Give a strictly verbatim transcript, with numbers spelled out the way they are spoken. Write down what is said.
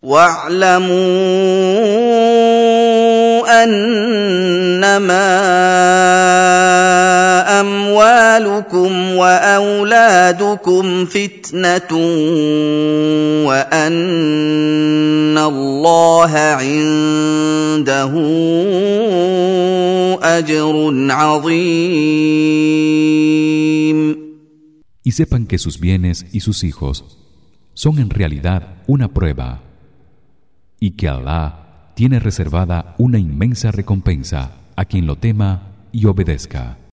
واعلموا أنما أموالكم وأولادكم فتنة وأن الله عنده أجر عظيم. Y sepan que sus bienes y sus hijos son en realidad una prueba, y que Allah tiene reservada una inmensa recompensa a quien lo tema y obedezca.